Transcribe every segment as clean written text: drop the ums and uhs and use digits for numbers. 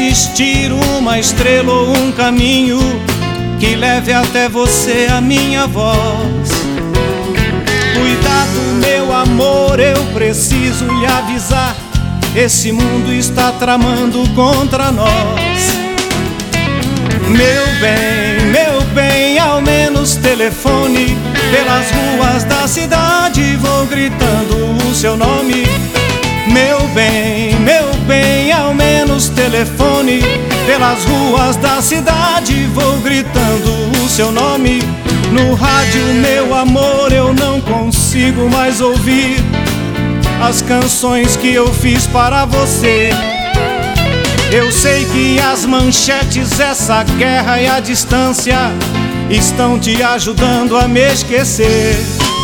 existir uma estrela ou um caminho que leve até você a minha voz. Cuidado, meu amor, eu preciso lhe avisar, esse mundo está tramando contra nós. Meu bem, ao menos telefone. Pelas ruas da cidade vou gritando o seu nome. Meu bem, ao menos telefone. Pelas ruas da cidade vou gritando o seu nome. No rádio, meu amor, eu não consigo mais ouvir as canções que eu fiz para você. Eu sei que as manchetes, essa guerra e a distância estão te ajudando a me esquecer.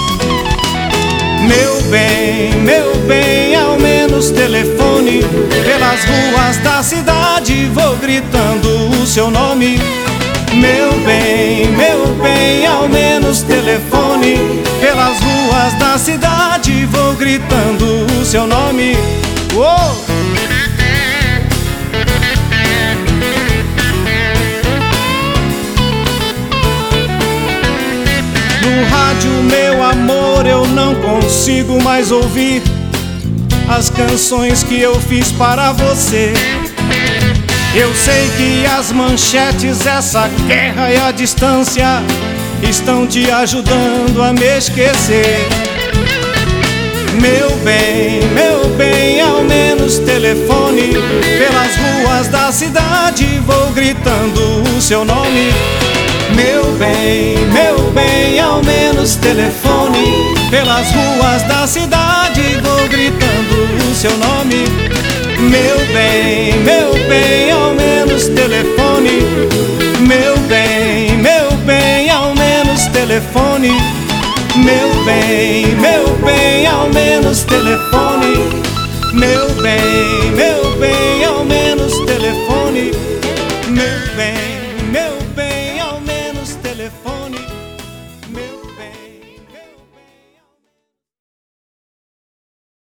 Meu bem, ao menos telefone. Pelas ruas da cidade vou gritando o seu nome. Meu bem, ao menos telefone. Pelas ruas da cidade vou gritando o seu nome. Uou! No rádio, meu amor, eu não consigo mais ouvir as canções que eu fiz para você. Eu sei que as manchetes, essa guerra e a distância estão te ajudando a me esquecer. Meu bem, ao menos telefone. Pelas ruas da cidade vou gritando o seu nome. Meu bem, ao menos telefone. Pelas ruas da cidade vou gritando o seu nome. Meu bem, ao menos telefone. Meu bem, ao menos telefone. Meu bem, ao menos telefone. Meu bem, ao menos telefone. Meu bem,